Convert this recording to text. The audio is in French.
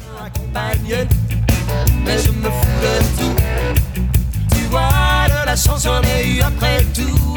accompagné, mais je me fous de tout. Tu vois, de la chance j'en ai eu après tout.